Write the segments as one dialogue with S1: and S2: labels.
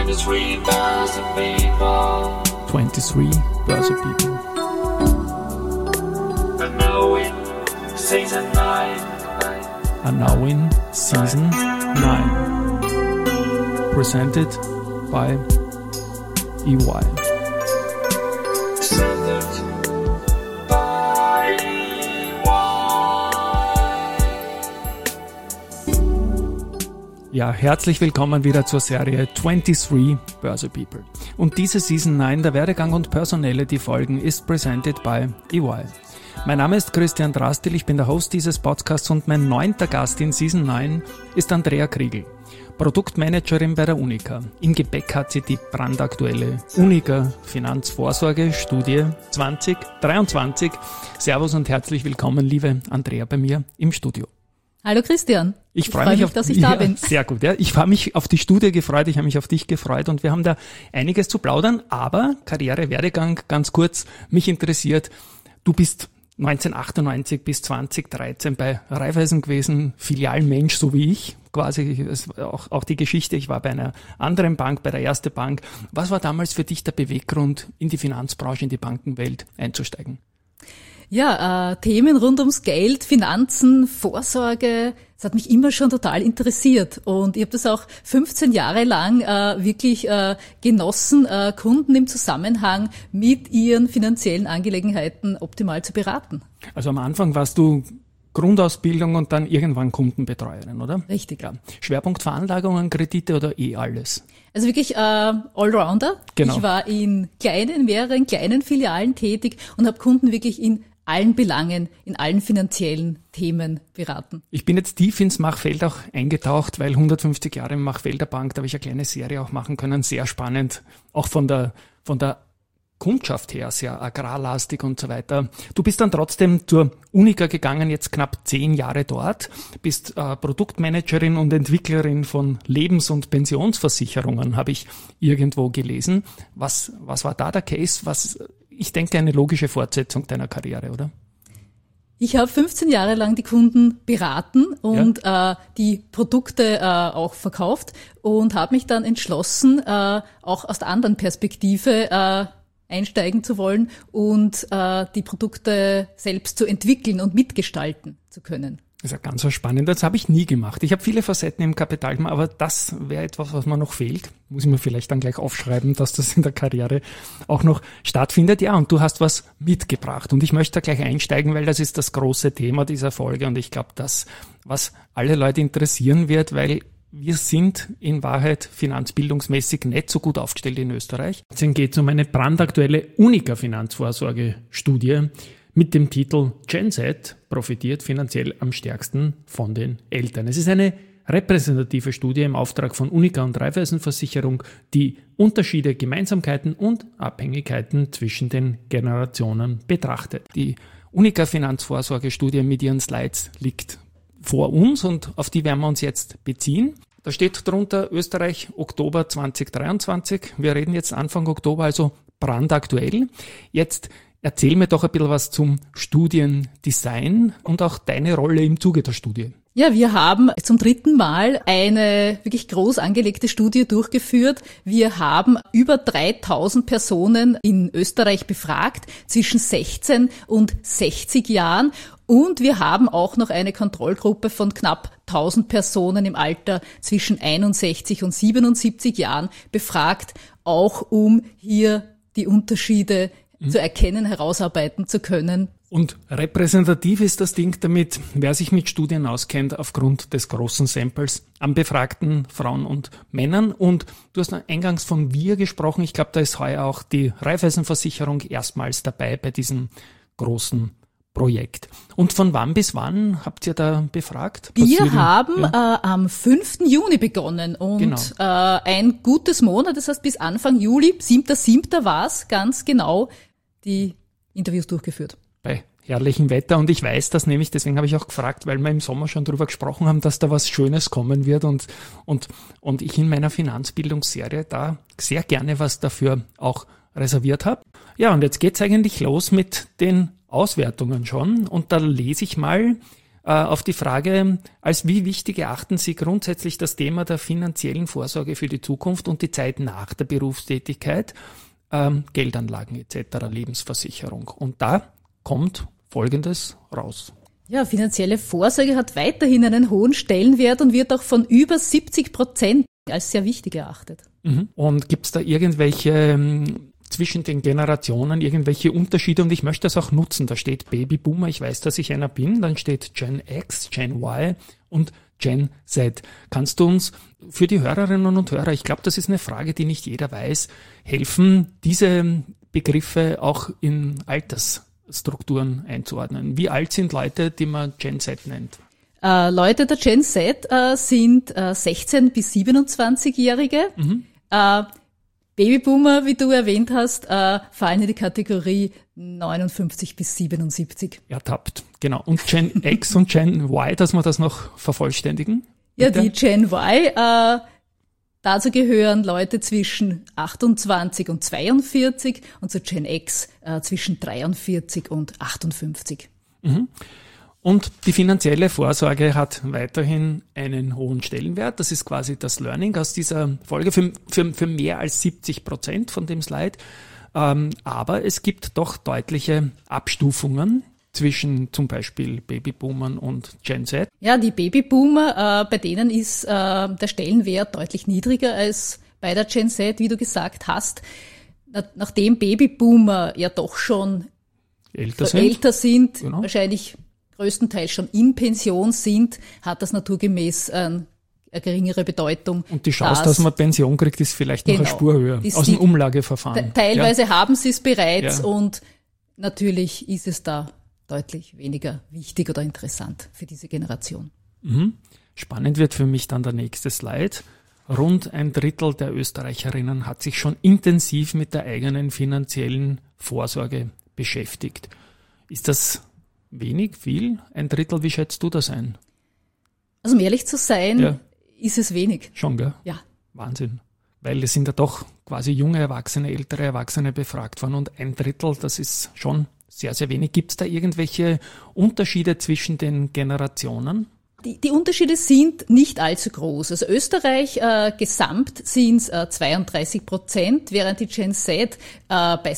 S1: 23 Börse People.
S2: 23 Börse People.
S1: And now in Season 9.
S2: And now in Season 9. Presented by EY. Ja, herzlich willkommen wieder zur Serie 23 Börse People. Und diese Season 9 der Werdegang und Personality Folgen ist presented by EY. Mein Name ist Christian Drastil, ich bin der Host dieses Podcasts und mein 9. Gast in Season 9 ist Andrea Kriegel, Produktmanagerin bei der Unica. Im Gepäck hat sie die brandaktuelle Unica Finanzvorsorge-Studie 2023. Servus und herzlich willkommen, liebe Andrea, bei mir im Studio.
S3: Hallo Christian,
S2: ich freue mich, dass ich da bin. Sehr gut, ja. Ich habe mich auf die Studie gefreut, ich habe mich auf dich gefreut und wir haben da einiges zu plaudern, aber Karriere, Werdegang, ganz kurz, mich interessiert, du bist 1998 bis 2013 bei Raiffeisen gewesen, Filialmensch, so wie ich, quasi auch die Geschichte, ich war bei einer anderen Bank, bei der Erste Bank. Was war damals für dich der Beweggrund, in die Finanzbranche, in die Bankenwelt einzusteigen?
S3: Ja, Themen rund ums Geld, Finanzen, Vorsorge, das hat mich immer schon total interessiert und ich habe das auch 15 Jahre lang wirklich genossen, Kunden im Zusammenhang mit ihren finanziellen Angelegenheiten optimal zu beraten. Also am Anfang warst du Grundausbildung und dann irgendwann Kundenbetreuerin, oder? Richtig. Ja. Schwerpunkt Veranlagungen, Kredite oder alles? Also wirklich Allrounder. Genau. Ich war in mehreren kleinen Filialen tätig und habe Kunden wirklich in allen Belangen, in allen finanziellen Themen beraten. Ich bin jetzt tief ins Machfeld auch eingetaucht, weil 150 Jahre im Machfelder Bank, da habe ich eine kleine Serie auch machen können, sehr spannend, auch von der Kundschaft her, sehr agrarlastig und so weiter. Du bist dann trotzdem zur Unica gegangen, jetzt knapp 10 Jahre dort, bist Produktmanagerin und Entwicklerin von Lebens- und Pensionsversicherungen, habe ich irgendwo gelesen. Was war da der Case? Ich denke, eine logische Fortsetzung deiner Karriere, oder? Ich habe 15 Jahre lang die Kunden beraten und die Produkte auch verkauft und habe mich dann entschlossen, auch aus der anderen Perspektive einsteigen zu wollen und die Produkte selbst zu entwickeln und mitgestalten zu können. Das ist ja ganz spannend. Das habe ich nie gemacht. Ich habe viele Facetten im Kapital gemacht, aber das wäre etwas, was mir noch fehlt. Muss ich mir vielleicht dann gleich aufschreiben, dass das in der Karriere auch noch stattfindet. Ja, und du hast was mitgebracht. Und ich möchte da gleich einsteigen, weil das ist das große Thema dieser Folge. Und ich glaube, das, was alle Leute interessieren wird, weil wir sind in Wahrheit finanzbildungsmäßig nicht so gut aufgestellt in Österreich. Es geht um eine brandaktuelle Unica-Finanzvorsorge-Studie mit dem Titel Gen Z profitiert finanziell am stärksten von den Eltern. Es ist eine repräsentative Studie im Auftrag von Unica und Raiffeisenversicherung, die Unterschiede, Gemeinsamkeiten und Abhängigkeiten zwischen den Generationen betrachtet. Die Unica-Finanzvorsorge-Studie mit ihren Slides liegt vor uns und auf die werden wir uns jetzt beziehen. Da steht drunter Österreich Oktober 2023. Wir reden jetzt Anfang Oktober, also brandaktuell. Jetzt erzähl mir doch ein bisschen was zum Studiendesign und auch deine Rolle im Zuge der Studie. Ja, wir haben zum 3. Mal eine wirklich groß angelegte Studie durchgeführt. Wir haben über 3000 Personen in Österreich befragt, zwischen 16 und 60 Jahren. Und wir haben auch noch eine Kontrollgruppe von knapp 1000 Personen im Alter zwischen 61 und 77 Jahren befragt, auch um hier die Unterschiede zu erkennen, herausarbeiten zu können. Und repräsentativ ist das Ding damit, wer sich mit Studien auskennt, aufgrund des großen Samples an befragten Frauen und Männern. Und du hast eingangs von wir gesprochen. Ich glaube, da ist heuer auch die Raiffeisenversicherung erstmals dabei bei diesem großen Projekt. Und von wann bis wann habt ihr da befragt? Wir haben am 5. Juni begonnen und ein gutes Monat, das heißt bis Anfang Juli, 7.7. war es ganz genau, die Interviews durchgeführt. Bei herrlichem Wetter und ich weiß das nämlich, deswegen habe ich auch gefragt, weil wir im Sommer schon drüber gesprochen haben, dass da was Schönes kommen wird und ich in meiner Finanzbildungsserie da sehr gerne was dafür auch reserviert habe. Ja, und jetzt geht's eigentlich los mit den Auswertungen schon und da lese ich mal
S2: auf die Frage, als wie wichtig erachten Sie grundsätzlich das Thema der finanziellen Vorsorge für die Zukunft und die Zeit nach der Berufstätigkeit, Geldanlagen etc., Lebensversicherung. Und da kommt Folgendes raus.
S4: Ja, finanzielle Vorsorge hat weiterhin einen hohen Stellenwert und wird auch von über 70% als sehr wichtig erachtet.
S2: Und gibt es da irgendwelche zwischen den Generationen irgendwelche Unterschiede? Und ich möchte das auch nutzen. Da steht Babyboomer, ich weiß, dass ich einer bin. Dann steht Gen X, Gen Y und Gen Z. Kannst du uns für die Hörerinnen und Hörer, ich glaube, das ist eine Frage, die nicht jeder weiß, helfen, diese Begriffe auch in Altersstrukturen einzuordnen? Wie alt sind Leute, die man Gen Z nennt?
S4: Leute der Gen Z sind 16- bis 27-Jährige. Babyboomer, wie du erwähnt hast, fallen in die Kategorie 59 bis 77.
S2: Ertappt, genau. Und Gen X und Gen Y, dass wir das noch vervollständigen?
S4: Ja, die Gen Y, dazu gehören Leute zwischen 28 und 42 und zu Gen X zwischen 43 und 58.
S2: Und die finanzielle Vorsorge hat weiterhin einen hohen Stellenwert. Das ist quasi das Learning aus dieser Folge für mehr als 70% von dem Slide. Aber es gibt doch deutliche Abstufungen zwischen zum Beispiel Babyboomern und Gen Z.
S4: Ja, die Babyboomer, bei denen ist der Stellenwert deutlich niedriger als bei der Gen Z, wie du gesagt hast. Nachdem Babyboomer ja doch schon älter sind, genau, wahrscheinlich größtenteils schon in Pension sind, hat das naturgemäß eine geringere Bedeutung.
S2: Und die Chance, dass man Pension kriegt, ist vielleicht noch eine Spur höher, aus dem Umlageverfahren.
S4: Teilweise haben sie es bereits und natürlich ist es da deutlich weniger wichtig oder interessant für diese Generation.
S2: Spannend wird für mich dann der nächste Slide. Rund ein Drittel der Österreicherinnen hat sich schon intensiv mit der eigenen finanziellen Vorsorge beschäftigt. Ist das wenig, viel? Ein Drittel, wie schätzt du das ein?
S4: Also um ehrlich zu sein, ist es wenig.
S2: Schon, gell?
S4: Ja.
S2: Wahnsinn. Weil es sind ja doch quasi junge Erwachsene, ältere Erwachsene befragt worden und ein Drittel, das ist schon sehr, sehr wenig. Gibt es da irgendwelche Unterschiede zwischen den Generationen?
S4: Die Unterschiede sind nicht allzu groß. Also Österreich gesamt sind es 32%, während die Gen Z bei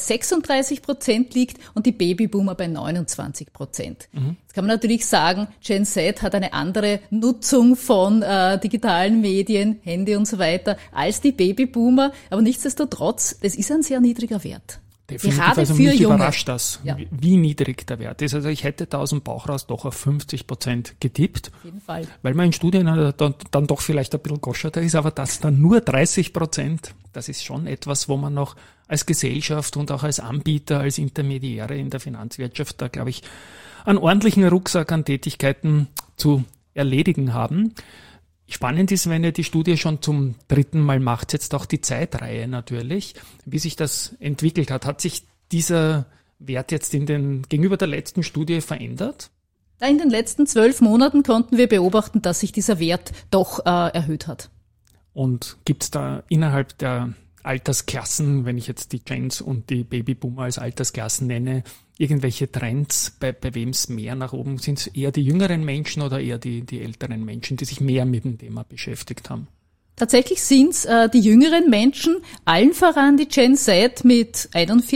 S4: 36% liegt und die Babyboomer bei 29%. Jetzt kann man natürlich sagen, Gen Z hat eine andere Nutzung von digitalen Medien, Handy und so weiter als die Babyboomer, aber nichtsdestotrotz, das ist ein sehr niedriger Wert.
S2: Definitiv,
S4: gerade
S2: also
S4: für
S2: mich
S4: Junge.
S2: Überrascht das, wie niedrig der Wert ist. Also ich hätte da aus dem Bauch raus doch auf 50% getippt.
S4: Auf jeden Fall.
S2: Weil man in Studien dann doch vielleicht ein bisschen goscherter ist, aber das dann nur 30%, das ist schon etwas, wo man noch als Gesellschaft und auch als Anbieter, als Intermediäre in der Finanzwirtschaft da, glaube ich, einen ordentlichen Rucksack an Tätigkeiten zu erledigen haben. Spannend ist, wenn ihr die Studie schon zum 3. Mal macht, jetzt auch die Zeitreihe natürlich, wie sich das entwickelt hat. Hat sich dieser Wert jetzt gegenüber der letzten Studie verändert?
S4: In den letzten 12 Monaten konnten wir beobachten, dass sich dieser Wert doch erhöht hat.
S2: Und gibt es da innerhalb der Altersklassen, wenn ich jetzt die Gens und die Babyboomer als Altersklassen nenne, irgendwelche Trends, bei wem es mehr nach oben sind? Es eher die jüngeren Menschen oder eher die älteren Menschen, die sich mehr mit dem Thema beschäftigt haben?
S4: Tatsächlich sind es die jüngeren Menschen, allen voran die Gen Z mit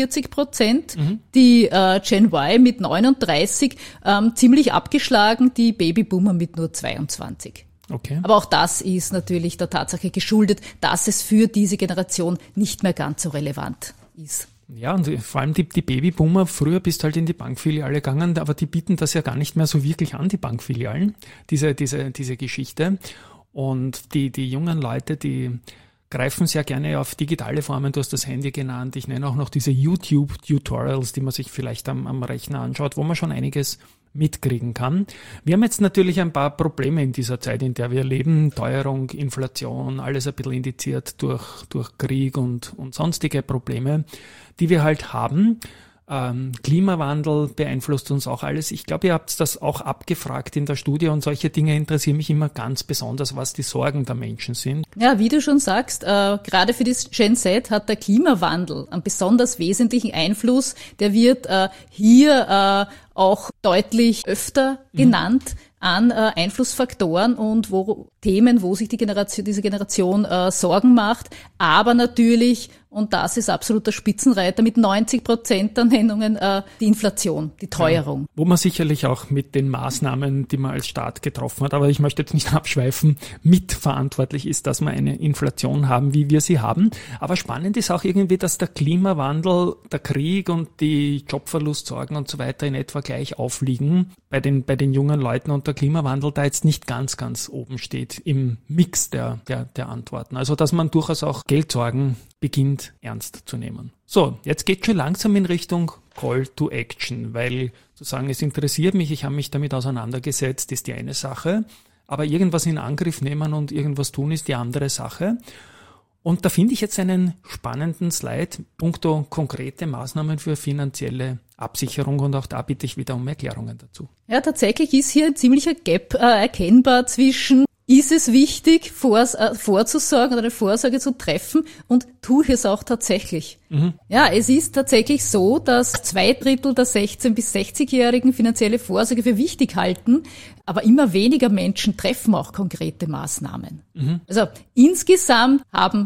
S4: 41%, die Gen Y mit 39%, ziemlich abgeschlagen, die Babyboomer mit nur 22%.
S2: Okay.
S4: Aber auch das ist natürlich der Tatsache geschuldet, dass es für diese Generation nicht mehr ganz so relevant ist.
S2: Ja, und vor allem die Babyboomer, früher bist halt in die Bankfiliale gegangen, aber die bieten das ja gar nicht mehr so wirklich an, die Bankfilialen, diese Geschichte. Und die jungen Leute, die greifen sehr gerne auf digitale Formen, du hast das Handy genannt, ich nenne auch noch diese YouTube-Tutorials, die man sich vielleicht am Rechner anschaut, wo man schon einiges mitkriegen kann. Wir haben jetzt natürlich ein paar Probleme in dieser Zeit, in der wir leben. Teuerung, Inflation, alles ein bisschen indiziert durch Krieg und sonstige Probleme, die wir halt haben. Klimawandel beeinflusst uns auch alles. Ich glaube, ihr habt das auch abgefragt in der Studie und solche Dinge interessieren mich immer ganz besonders, was die Sorgen der Menschen sind.
S4: Ja, wie du schon sagst, gerade für die Gen Z hat der Klimawandel einen besonders wesentlichen Einfluss. Der wird hier auch deutlich öfter genannt. an Einflussfaktoren und wo sich diese Generation Sorgen macht. Aber natürlich, und das ist absoluter Spitzenreiter, mit 90% der Nennungen die Inflation, die Teuerung.
S2: Ja, wo man sicherlich auch mit den Maßnahmen, die man als Staat getroffen hat, aber ich möchte jetzt nicht abschweifen, mitverantwortlich ist, dass wir eine Inflation haben, wie wir sie haben. Aber spannend ist auch irgendwie, dass der Klimawandel, der Krieg und die Jobverlustsorgen und so weiter in etwa gleich aufliegen bei den jungen Leuten und der Klimawandel da jetzt nicht ganz oben steht im Mix der Antworten. Also dass man durchaus auch Geldsorgen beginnt ernst zu nehmen. So, jetzt geht schon langsam in Richtung Call to Action, weil zu sagen, es interessiert mich, ich habe mich damit auseinandergesetzt, ist die eine Sache, aber irgendwas in Angriff nehmen und irgendwas tun ist die andere Sache. Und da finde ich jetzt einen spannenden Slide, punkto konkrete Maßnahmen für finanzielle Absicherung und auch da bitte ich wieder um Erklärungen dazu.
S4: Ja, tatsächlich ist hier ein ziemlicher Gap erkennbar zwischen ist es wichtig, vorzusorgen oder eine Vorsorge zu treffen und tue ich es auch tatsächlich? Mhm. Ja, es ist tatsächlich so, dass 2/3 der 16- bis 60-Jährigen finanzielle Vorsorge für wichtig halten, aber immer weniger Menschen treffen auch konkrete Maßnahmen. Mhm. Also insgesamt haben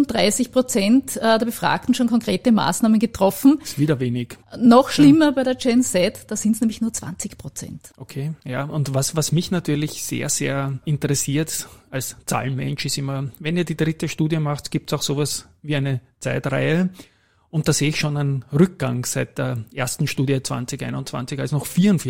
S4: 37% der Befragten schon konkrete Maßnahmen getroffen.
S2: Das ist wieder wenig.
S4: Noch schlimmer bei der Gen Z, da sind es nämlich nur 20%.
S2: Okay, ja, und was mich natürlich sehr, sehr interessiert als Zahlenmensch ist immer, wenn ihr die 3. Studie macht, gibt es auch sowas wie eine Zeitreihe. Und da sehe ich schon einen Rückgang seit der ersten Studie 2021, als noch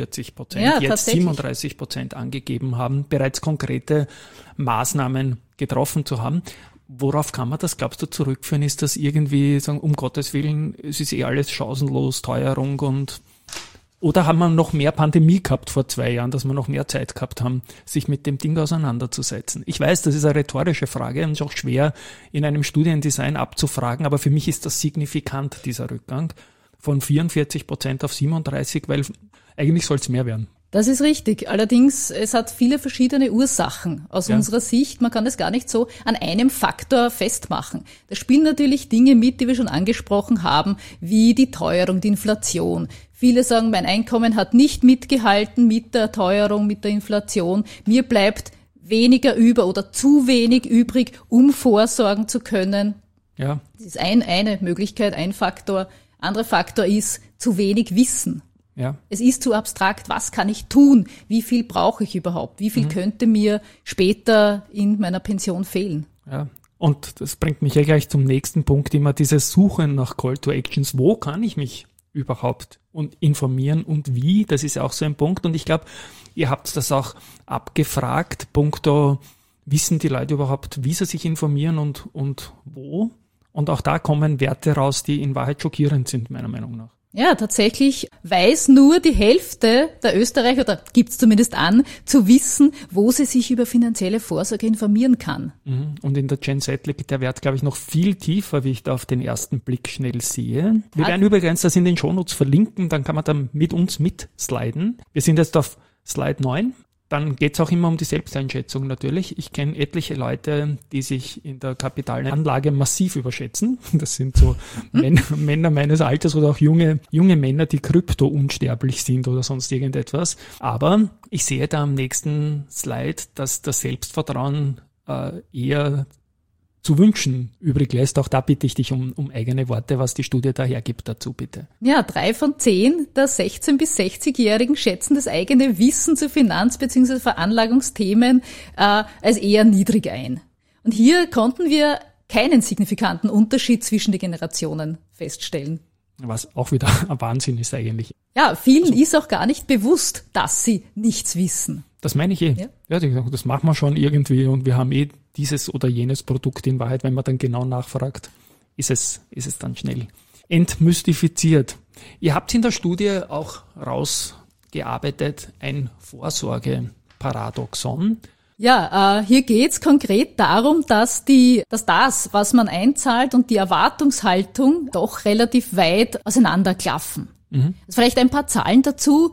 S2: 44%, jetzt 37% angegeben haben, bereits konkrete Maßnahmen getroffen zu haben. Worauf kann man das, glaubst du, zurückführen? Ist das irgendwie, sagen, um Gottes Willen, es ist alles chancenlos, Teuerung und oder haben wir noch mehr Pandemie gehabt vor 2 Jahren, dass wir noch mehr Zeit gehabt haben, sich mit dem Ding auseinanderzusetzen? Ich weiß, das ist eine rhetorische Frage und ist auch schwer in einem Studiendesign abzufragen, aber für mich ist das signifikant, dieser Rückgang von 44% auf 37%, weil eigentlich soll es mehr werden.
S4: Das ist richtig. Allerdings, es hat viele verschiedene Ursachen aus unserer Sicht. Man kann es gar nicht so an einem Faktor festmachen. Da spielen natürlich Dinge mit, die wir schon angesprochen haben, wie die Teuerung, die Inflation. Viele sagen, mein Einkommen hat nicht mitgehalten mit der Teuerung, mit der Inflation. Mir bleibt weniger über oder zu wenig übrig, um vorsorgen zu können. Ja. Das ist eine Möglichkeit, ein Faktor. Anderer Faktor ist zu wenig Wissen. Ja. Es ist zu abstrakt. Was kann ich tun? Wie viel brauche ich überhaupt? Wie viel könnte mir später in meiner Pension fehlen?
S2: Ja. Und das bringt mich ja gleich zum nächsten Punkt, immer dieses Suchen nach Call to Actions. Wo kann ich mich überhaupt und informieren und wie? Das ist auch so ein Punkt. Und ich glaube, ihr habt das auch abgefragt, punkto, wissen die Leute überhaupt, wie sie sich informieren und wo? Und auch da kommen Werte raus, die in Wahrheit schockierend sind, meiner Meinung nach.
S4: Ja, tatsächlich weiß nur die Hälfte der Österreicher, oder gibt es zumindest an, zu wissen, wo sie sich über finanzielle Vorsorge informieren kann.
S2: Und in der Gen Z liegt der Wert, glaube ich, noch viel tiefer, wie ich da auf den ersten Blick schnell sehe. Wir werden übrigens das in den Shownotes verlinken, dann kann man da mit uns mitsliden. Wir sind jetzt auf Slide 9. Dann geht es auch immer um die Selbsteinschätzung natürlich. Ich kenne etliche Leute, die sich in der Kapitalanlage massiv überschätzen. Das sind so Männer meines Alters oder auch junge Männer, die krypto-unsterblich sind oder sonst irgendetwas. Aber ich sehe da am nächsten Slide, dass das Selbstvertrauen eher zu wünschen übrig lässt. Auch da bitte ich dich um eigene Worte, was die Studie da hergibt dazu, bitte.
S4: Ja, 3 von 10 der 16- bis 60-Jährigen schätzen das eigene Wissen zu Finanz- bzw. Veranlagungsthemen als eher niedrig ein. Und hier konnten wir keinen signifikanten Unterschied zwischen den Generationen feststellen.
S2: Was auch wieder ein Wahnsinn ist eigentlich.
S4: Ja, vielen ist auch gar nicht bewusst, dass sie nichts wissen.
S2: Das meine ich eh. Ja, das machen wir schon irgendwie und wir haben dieses oder jenes Produkt in Wahrheit, wenn man dann genau nachfragt, ist es dann schnell entmystifiziert. Ihr habt in der Studie auch rausgearbeitet ein Vorsorgeparadoxon.
S4: Ja, hier geht's konkret darum, dass das, was man einzahlt und die Erwartungshaltung doch relativ weit auseinanderklaffen. Also vielleicht ein paar Zahlen dazu.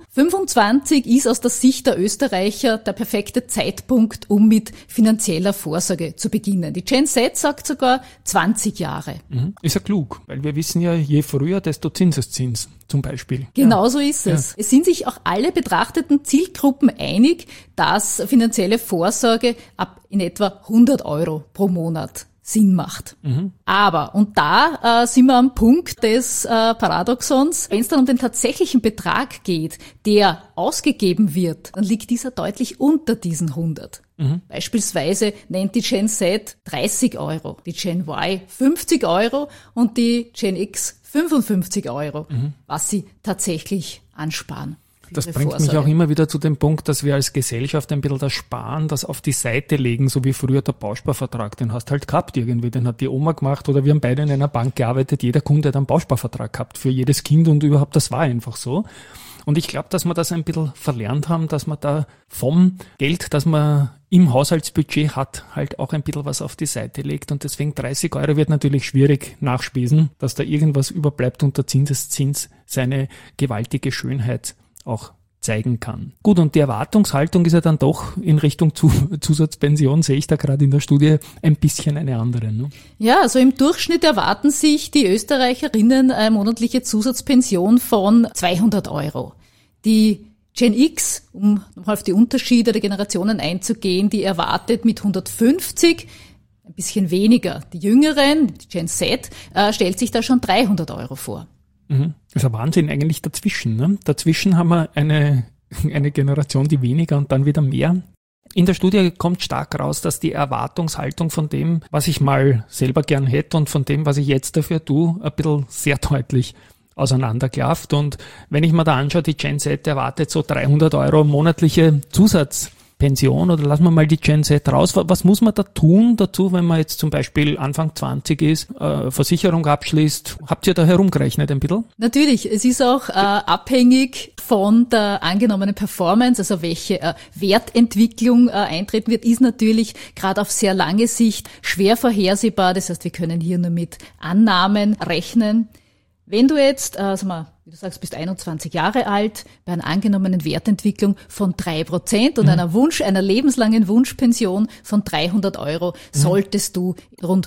S4: 25 ist aus der Sicht der Österreicher der perfekte Zeitpunkt, um mit finanzieller Vorsorge zu beginnen. Die Gen Z sagt sogar 20 Jahre.
S2: Ist ja klug, weil wir wissen ja, je früher, desto Zinseszins zum Beispiel.
S4: Genau so ist es. Ja. Es sind sich auch alle betrachteten Zielgruppen einig, dass finanzielle Vorsorge ab in etwa 100 Euro pro Monat Sinn macht. Aber, und da sind wir am Punkt des Paradoxons, wenn es dann um den tatsächlichen Betrag geht, der ausgegeben wird, dann liegt dieser deutlich unter diesen 100. Beispielsweise nennt die Gen Z 30 Euro, die Gen Y 50 Euro und die Gen X 55 Euro, was sie tatsächlich ansparen.
S2: Das bringt mich auch immer wieder zu dem Punkt, dass wir als Gesellschaft ein bisschen das Sparen, das auf die Seite legen, so wie früher der Bausparvertrag. Den hast halt gehabt irgendwie, den hat die Oma gemacht oder wir haben beide in einer Bank gearbeitet. Jeder Kunde hat einen Bausparvertrag gehabt für jedes Kind und überhaupt, das war einfach so. Und ich glaube, dass wir das ein bisschen verlernt haben, dass man da vom Geld, das man im Haushaltsbudget hat, halt auch ein bisschen was auf die Seite legt. Und deswegen 30 Euro wird natürlich schwierig nachspesen, dass da irgendwas überbleibt und der Zinseszins seine gewaltige Schönheit auch zeigen kann. Gut, und die Erwartungshaltung ist ja dann doch in Richtung Zusatzpension, sehe ich da gerade in der Studie, ein bisschen eine andere. Ne?
S4: Ja, also im Durchschnitt erwarten sich die Österreicherinnen eine monatliche Zusatzpension von 200 Euro. Die Gen X, um nochmal auf die Unterschiede der Generationen einzugehen, die erwartet mit 150 ein bisschen weniger. Die Jüngeren, die Gen Z, stellt sich da schon 300 Euro vor.
S2: Das ist ein Wahnsinn eigentlich dazwischen. Ne? Dazwischen haben wir eine Generation, die weniger und dann wieder mehr. In der Studie kommt stark raus, dass die Erwartungshaltung von dem, was ich mal selber gern hätte und von dem, was ich jetzt dafür tue, ein bisschen sehr deutlich auseinanderklafft. Und wenn ich mir da anschaue, die Gen Z erwartet so 300 Euro monatliche Zusatzpension oder lassen wir mal die Gen Z raus. Was muss man da tun dazu, wenn man jetzt zum Beispiel Anfang 20 ist, Versicherung abschließt? Habt ihr da herumgerechnet ein bisschen?
S4: Natürlich, es ist auch abhängig von der angenommenen Performance, also welche Wertentwicklung eintreten wird, ist natürlich gerade auf sehr lange Sicht schwer vorhersehbar. Das heißt, wir können hier nur mit Annahmen rechnen. Wenn du jetzt, wie du sagst, bist 21 Jahre alt, bei einer angenommenen Wertentwicklung von 3% und einer lebenslangen Wunschpension von 300 Euro, solltest du rund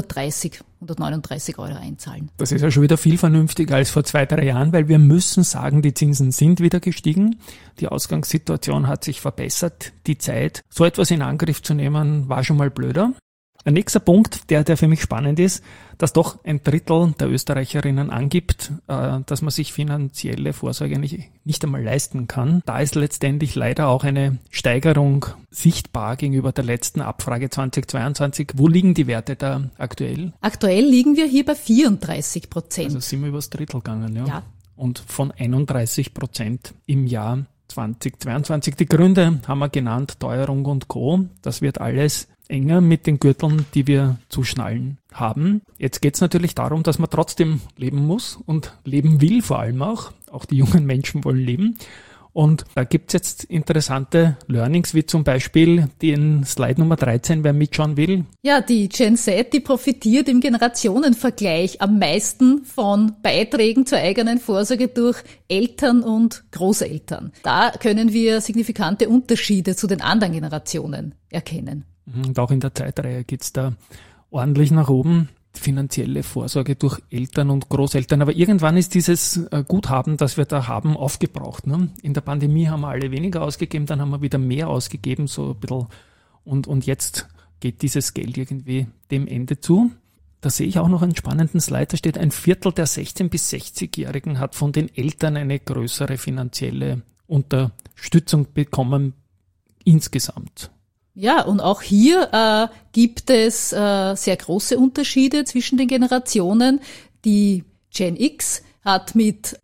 S4: 139 Euro einzahlen.
S2: Das ist ja schon wieder viel vernünftiger als vor 2-3 Jahren, weil wir müssen sagen, die Zinsen sind wieder gestiegen. Die Ausgangssituation hat sich verbessert. Die Zeit, so etwas in Angriff zu nehmen, war schon mal blöder. Ein nächster Punkt, der für mich spannend ist, dass doch ein Drittel der Österreicherinnen angibt, dass man sich finanzielle Vorsorge nicht einmal leisten kann. Da ist letztendlich leider auch eine Steigerung sichtbar gegenüber der letzten Abfrage 2022. Wo liegen die Werte da aktuell?
S4: Aktuell liegen wir hier bei 34%.
S2: Also sind wir übers Drittel gegangen,
S4: ja.
S2: Und von 31% im Jahr 2022. Die Gründe haben wir genannt, Teuerung und Co. Das wird alles enger mit den Gürteln, die wir zu schnallen haben. Jetzt geht es natürlich darum, dass man trotzdem leben muss und leben will vor allem auch. Auch die jungen Menschen wollen leben. Und da gibt es jetzt interessante Learnings, wie zum Beispiel den Slide Nummer 13, wer mitschauen will.
S4: Ja, die Gen Z, die profitiert im Generationenvergleich am meisten von Beiträgen zur eigenen Vorsorge durch Eltern und Großeltern. Da können wir signifikante Unterschiede zu den anderen Generationen erkennen.
S2: Und auch in der Zeitreihe geht's da ordentlich nach oben. Finanzielle Vorsorge durch Eltern und Großeltern. Aber irgendwann ist dieses Guthaben, das wir da haben, aufgebraucht. Ne? In der Pandemie haben wir alle weniger ausgegeben, dann haben wir wieder mehr ausgegeben, so ein bisschen. Und jetzt geht dieses Geld irgendwie dem Ende zu. Da sehe ich auch noch einen spannenden Slide, da steht, ein Viertel der 16- bis 60-Jährigen hat von den Eltern eine größere finanzielle Unterstützung bekommen insgesamt.
S4: Ja, und auch hier gibt es sehr große Unterschiede zwischen den Generationen. Die Gen X hat mit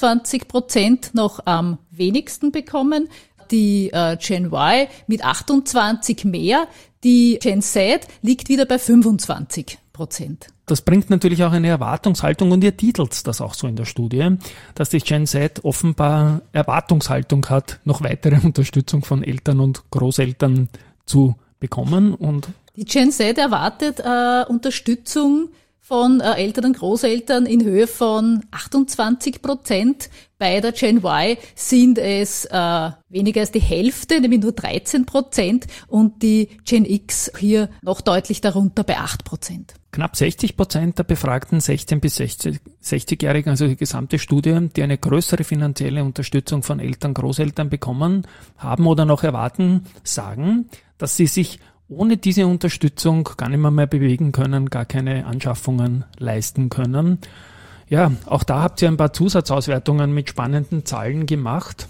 S4: 24% noch am wenigsten bekommen, die Gen Y mit 28 mehr, die Gen Z liegt wieder bei 25%.
S2: Das bringt natürlich auch eine Erwartungshaltung und ihr titelt das auch so in der Studie, dass die Gen Z offenbar Erwartungshaltung hat, noch weitere Unterstützung von Eltern und Großeltern zu bekommen. Und
S4: die Gen Z erwartet Unterstützung von Eltern und Großeltern in Höhe von 28%. Bei der Gen Y sind es weniger als die Hälfte, nämlich nur 13%, und die Gen X hier noch deutlich darunter bei 8%.
S2: Knapp 60% der befragten 16- bis 60-Jährigen, also die gesamte Studie, die eine größere finanzielle Unterstützung von Eltern, Großeltern bekommen haben oder noch erwarten, sagen, dass sie sich ohne diese Unterstützung gar nicht mehr bewegen können, gar keine Anschaffungen leisten können. Ja, auch da habt ihr ein paar Zusatzauswertungen mit spannenden Zahlen gemacht.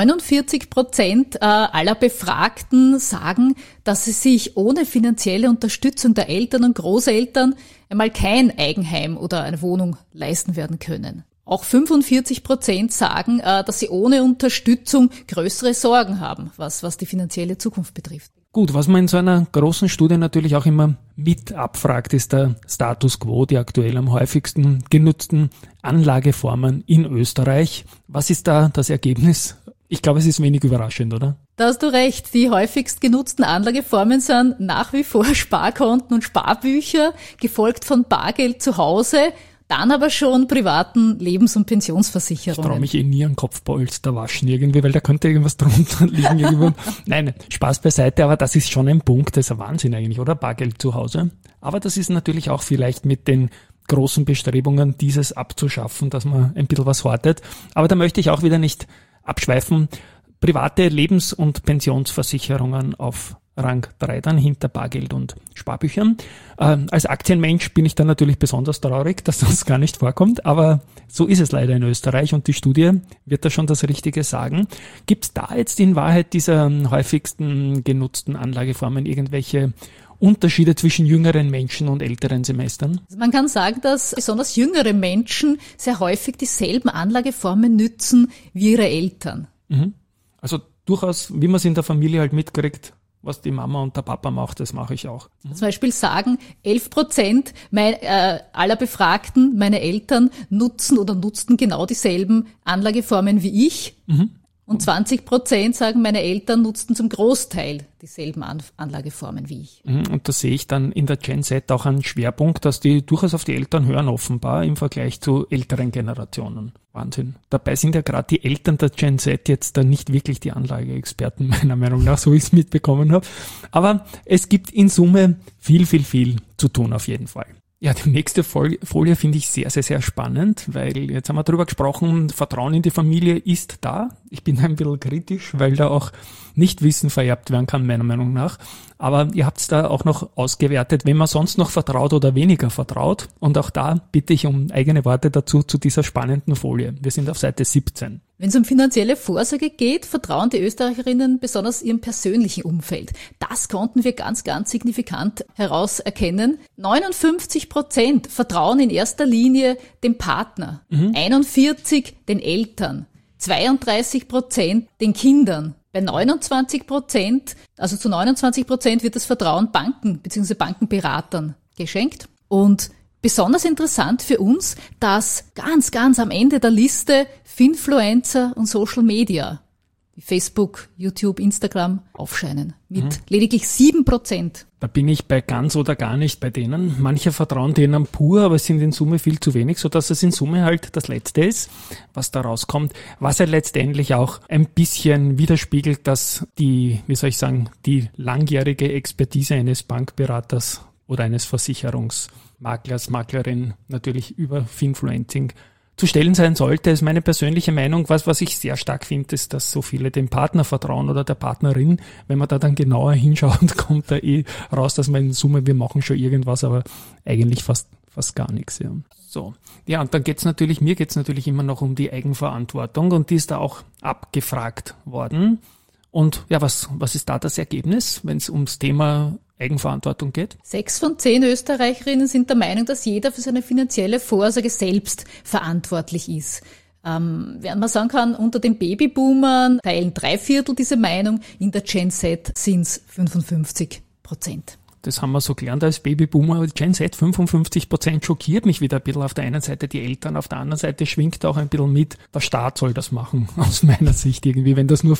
S4: 49% aller Befragten sagen, dass sie sich ohne finanzielle Unterstützung der Eltern und Großeltern einmal kein Eigenheim oder eine Wohnung leisten werden können. Auch 45% sagen, dass sie ohne Unterstützung größere Sorgen haben, was die finanzielle Zukunft betrifft.
S2: Gut, was man in so einer großen Studie natürlich auch immer mit abfragt, ist der Status quo, die aktuell am häufigsten genutzten Anlageformen in Österreich. Was ist da das Ergebnis? Ich glaube, es ist wenig überraschend, oder?
S4: Da hast du recht. Die häufigst genutzten Anlageformen sind nach wie vor Sparkonten und Sparbücher, gefolgt von Bargeld zu Hause, dann aber schon privaten Lebens- und Pensionsversicherungen.
S2: Ich traue mich nie an Kopfpolster waschen irgendwie, weil da könnte irgendwas drunter liegen. Irgendwo. Nein, Spaß beiseite, aber das ist schon ein Punkt, das ist ein Wahnsinn eigentlich, oder? Bargeld zu Hause. Aber das ist natürlich auch vielleicht mit den großen Bestrebungen, dieses abzuschaffen, dass man ein bisschen was hortet. Aber da möchte ich auch wieder nicht abschweifen. Private Lebens- und Pensionsversicherungen auf Rang 3 dann hinter Bargeld und Sparbüchern. Als Aktienmensch bin ich dann natürlich besonders traurig, dass das gar nicht vorkommt, aber so ist es leider in Österreich und die Studie wird da schon das Richtige sagen. Gibt es da jetzt in Wahrheit dieser häufigsten genutzten Anlageformen irgendwelche Unterschiede zwischen jüngeren Menschen und älteren Semestern?
S4: Also man kann sagen, dass besonders jüngere Menschen sehr häufig dieselben Anlageformen nützen wie ihre Eltern.
S2: Also durchaus, wie man es in der Familie halt mitkriegt, was die Mama und der Papa macht, das mache ich auch.
S4: Zum Beispiel sagen 11% aller Befragten, meine Eltern nutzten genau dieselben Anlageformen wie ich. Und 20% sagen, meine Eltern nutzten zum Großteil dieselben Anlageformen wie ich.
S2: Und da sehe ich dann in der Gen Z auch einen Schwerpunkt, dass die durchaus auf die Eltern hören, offenbar im Vergleich zu älteren Generationen. Wahnsinn. Dabei sind ja gerade die Eltern der Gen Z jetzt dann nicht wirklich die Anlageexperten, meiner Meinung nach, so wie ich es mitbekommen habe. Aber es gibt in Summe viel zu tun auf jeden Fall. Ja, die nächste Folie finde ich sehr, sehr, sehr spannend, weil jetzt haben wir darüber gesprochen, Vertrauen in die Familie ist da. Ich bin ein bisschen kritisch, weil da auch Nichtwissen vererbt werden kann, meiner Meinung nach. Aber ihr habt es da auch noch ausgewertet, wenn man sonst noch vertraut oder weniger vertraut. Und auch da bitte ich um eigene Worte dazu zu dieser spannenden Folie. Wir sind auf Seite 17.
S4: Wenn es um finanzielle Vorsorge geht, vertrauen die Österreicherinnen besonders ihrem persönlichen Umfeld. Das konnten wir ganz signifikant herauserkennen. 59% vertrauen in erster Linie dem Partner, 41% den Eltern, 32% den Kindern. Bei 29%, also zu 29% wird das Vertrauen Banken bzw. Bankenberatern geschenkt. Und besonders interessant für uns, dass ganz am Ende der Liste Finfluencer und Social Media, wie Facebook, YouTube, Instagram, aufscheinen. Mit lediglich 7%.
S2: Da bin ich bei ganz oder gar nicht bei denen. Manche vertrauen denen pur, aber es sind in Summe viel zu wenig, sodass es in Summe halt das Letzte ist, was da rauskommt. Was ja letztendlich auch ein bisschen widerspiegelt, dass die langjährige Expertise eines Bankberaters oder eines Versicherungsmaklers, Maklerin natürlich über Finfluencing zu stellen sein sollte, ist meine persönliche Meinung. Was ich sehr stark finde, ist, dass so viele dem Partner vertrauen oder der Partnerin. Wenn man da dann genauer hinschaut, kommt da raus, dass man in Summe, wir machen schon irgendwas, aber eigentlich fast gar nichts. Ja. So. Ja, und dann mir geht's natürlich immer noch um die Eigenverantwortung und die ist da auch abgefragt worden. Und ja, was ist da das Ergebnis, wenn es ums Thema Eigenverantwortung geht?
S4: 6 von 10 Österreicherinnen sind der Meinung, dass jeder für seine finanzielle Vorsorge selbst verantwortlich ist. Während man sagen kann, unter den Babyboomern teilen 3/4 diese Meinung, in der Gen Z sind es 55%.
S2: das haben wir so gelernt als Babyboomer, Gen Z 55% schockiert mich wieder ein bisschen. Auf der einen Seite die Eltern, auf der anderen Seite schwingt auch ein bisschen mit, der Staat soll das machen, aus meiner Sicht irgendwie, wenn das nur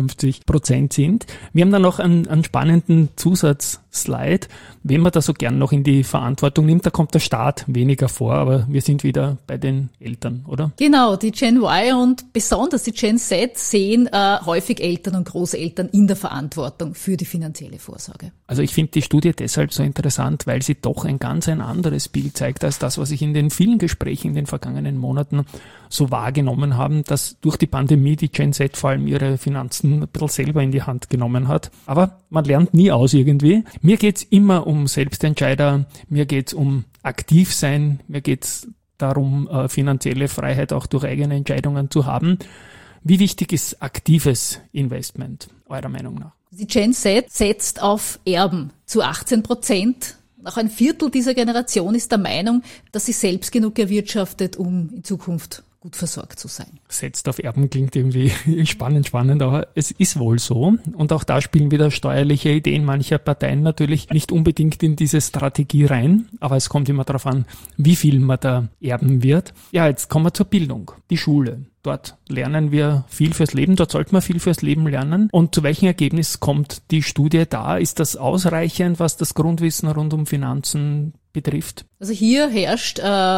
S2: 55% sind. Wir haben dann noch einen spannenden Zusatzslide, wenn man da so gern noch in die Verantwortung nimmt, da kommt der Staat weniger vor, aber wir sind wieder bei den Eltern, oder?
S4: Genau, die Gen Y und besonders die Gen Z sehen häufig Eltern und Großeltern in der Verantwortung für die finanzielle Vorsorge.
S2: Also ich finde die Studie deshalb so interessant, weil sie doch ein anderes Bild zeigt, als das, was ich in den vielen Gesprächen in den vergangenen Monaten so wahrgenommen habe, dass durch die Pandemie die Gen Z vor allem ihre Finanzen ein bisschen selber in die Hand genommen hat. Aber man lernt nie aus irgendwie. Mir geht's immer um Selbstentscheider, mir geht's um aktiv sein, mir geht's darum, finanzielle Freiheit auch durch eigene Entscheidungen zu haben. Wie wichtig ist aktives Investment, eurer Meinung nach?
S4: Die Gen Z setzt auf Erben zu 18%. Auch ein Viertel dieser Generation ist der Meinung, dass sie selbst genug erwirtschaftet, um in Zukunft gut versorgt zu sein.
S2: Setzt auf Erben klingt irgendwie spannend, aber es ist wohl so. Und auch da spielen wieder steuerliche Ideen mancher Parteien natürlich nicht unbedingt in diese Strategie rein. Aber es kommt immer darauf an, wie viel man da erben wird. Ja, jetzt kommen wir zur Bildung. Die Schule. Dort lernen wir viel fürs Leben, dort sollten wir viel fürs Leben lernen. Und zu welchem Ergebnis kommt die Studie da? Ist das ausreichend, was das Grundwissen rund um Finanzen betrifft?
S4: Also hier herrscht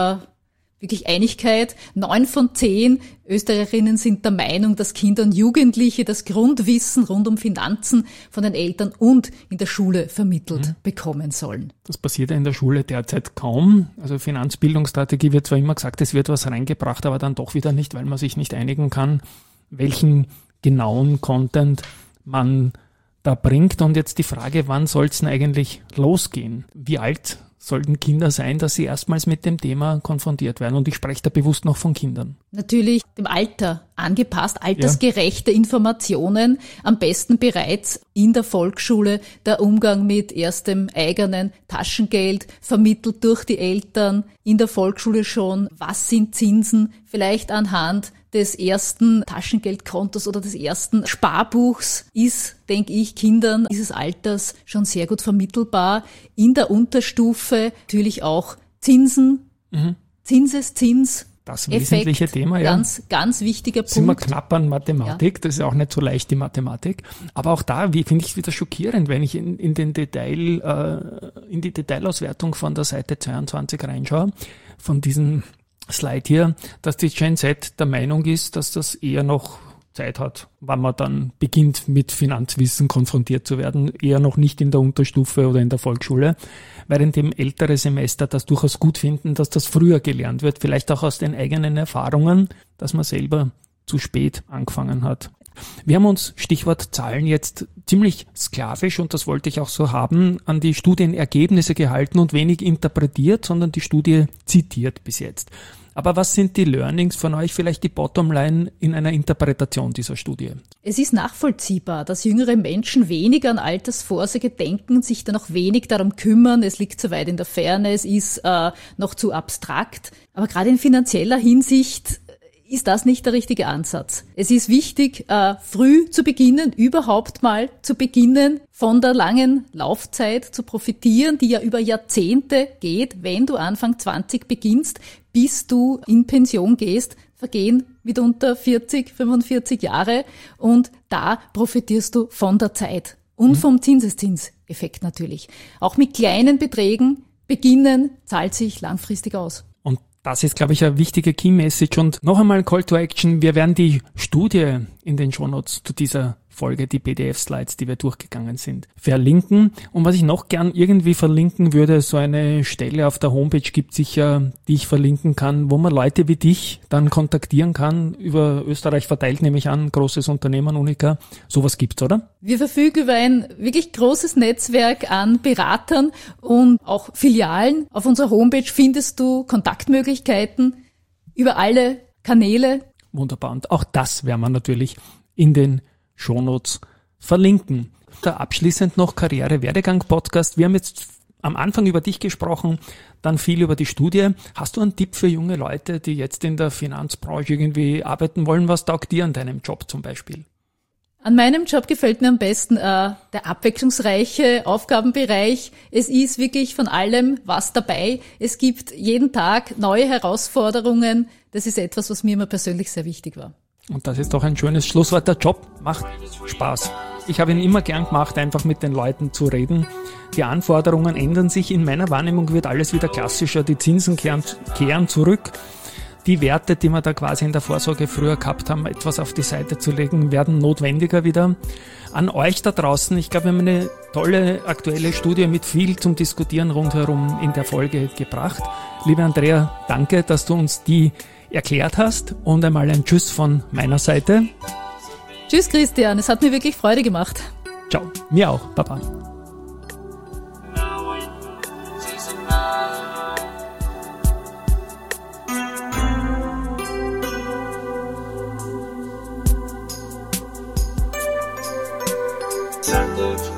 S4: wirklich Einigkeit. 9 von 10 Österreicherinnen sind der Meinung, dass Kinder und Jugendliche das Grundwissen rund um Finanzen von den Eltern und in der Schule vermittelt bekommen sollen.
S2: Das passiert ja in der Schule derzeit kaum. Also Finanzbildungsstrategie wird zwar immer gesagt, es wird was reingebracht, aber dann doch wieder nicht, weil man sich nicht einigen kann, welchen genauen Content man da bringt. Und jetzt die Frage, wann soll es denn eigentlich losgehen? Wie alt sollten Kinder sein, dass sie erstmals mit dem Thema konfrontiert werden? Und ich spreche da bewusst noch von Kindern.
S4: Natürlich dem Alter angepasst, altersgerechte Informationen, am besten bereits in der Volksschule, der Umgang mit erstem eigenen Taschengeld, vermittelt durch die Eltern, in der Volksschule schon, was sind Zinsen, vielleicht anhand des ersten Taschengeldkontos oder des ersten Sparbuchs ist, denke ich, Kindern dieses Alters schon sehr gut vermittelbar. In der Unterstufe natürlich auch Zinsen, Zinseszins.
S2: Das wesentliche Thema, ja.
S4: Ganz wichtiger Punkt.
S2: Sind wir knapp an Mathematik, das ist ja auch nicht so leicht, die Mathematik. Aber auch da, finde ich es wieder schockierend, wenn ich in die Detailauswertung von der Seite 22 reinschaue, von diesem Slide hier, dass die Gen Z der Meinung ist, dass das eher noch Zeit hat, wann man dann beginnt mit Finanzwissen konfrontiert zu werden, eher noch nicht in der Unterstufe oder in der Volksschule, während dem ältere Semester das durchaus gut finden, dass das früher gelernt wird, vielleicht auch aus den eigenen Erfahrungen, dass man selber zu spät angefangen hat. Wir haben uns, Stichwort Zahlen, jetzt ziemlich sklavisch, und das wollte ich auch so haben, an die Studienergebnisse gehalten und wenig interpretiert, sondern die Studie zitiert bis jetzt. Aber was sind die Learnings von euch, vielleicht die Bottomline in einer Interpretation dieser Studie?
S4: Es ist nachvollziehbar, dass jüngere Menschen weniger an Altersvorsorge denken, sich dann auch wenig darum kümmern. Es liegt zu weit in der Ferne, es ist noch zu abstrakt. Aber gerade in finanzieller Hinsicht ist das nicht der richtige Ansatz. Es ist wichtig, früh zu beginnen, überhaupt mal zu beginnen, von der langen Laufzeit zu profitieren, die ja über Jahrzehnte geht. Wenn du Anfang 20 beginnst, bis du in Pension gehst, vergehen mitunter 40, 45 Jahre, und da profitierst du von der Zeit und vom Zinseszinseffekt natürlich. Auch mit kleinen Beträgen beginnen zahlt sich langfristig aus.
S2: Das ist, glaube ich, eine wichtige Key-Message. Und noch einmal Call to Action. Wir werden die Studie in den Shownotes zu dieser Folge, die PDF-Slides, die wir durchgegangen sind, verlinken. Und was ich noch gern irgendwie verlinken würde, so eine Stelle auf der Homepage gibt sicher, die ich verlinken kann, wo man Leute wie dich dann kontaktieren kann, über Österreich verteilt, nehme ich an, großes Unternehmen, Unica. Sowas gibt's, oder?
S4: Wir verfügen über ein wirklich großes Netzwerk an Beratern und auch Filialen. Auf unserer Homepage findest du Kontaktmöglichkeiten über alle Kanäle.
S2: Wunderbar. Und auch das werden wir natürlich in den Shownotes verlinken. Da abschließend noch Karriere-Werdegang-Podcast. Wir haben jetzt am Anfang über dich gesprochen, dann viel über die Studie. Hast du einen Tipp für junge Leute, die jetzt in der Finanzbranche irgendwie arbeiten wollen? Was taugt dir an deinem Job zum Beispiel?
S4: An meinem Job gefällt mir am besten der abwechslungsreiche Aufgabenbereich. Es ist wirklich von allem was dabei. Es gibt jeden Tag neue Herausforderungen. Das ist etwas, was mir immer persönlich sehr wichtig war.
S2: Und das ist doch ein schönes Schlusswort. Der Job macht Spaß. Ich habe ihn immer gern gemacht, einfach mit den Leuten zu reden. Die Anforderungen ändern sich. In meiner Wahrnehmung wird alles wieder klassischer. Die Zinsen kehren zurück. Die Werte, die wir da quasi in der Vorsorge früher gehabt haben, etwas auf die Seite zu legen, werden notwendiger wieder. An euch da draußen, ich glaube, wir haben eine tolle aktuelle Studie mit viel zum Diskutieren rundherum in der Folge gebracht. Liebe Andrea, danke, dass du uns die erklärt hast, und einmal ein Tschüss von meiner Seite.
S4: Tschüss Christian, es hat mir wirklich Freude gemacht.
S2: Ciao, mir auch, Baba.
S1: Sandwich.